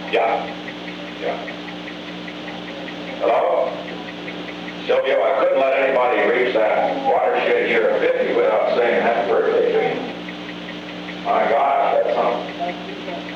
Yeah. Yeah. Hello? Sylvia, I couldn't let anybody reach that watershed year of 50 without saying happy birthday to you. My gosh, that's something.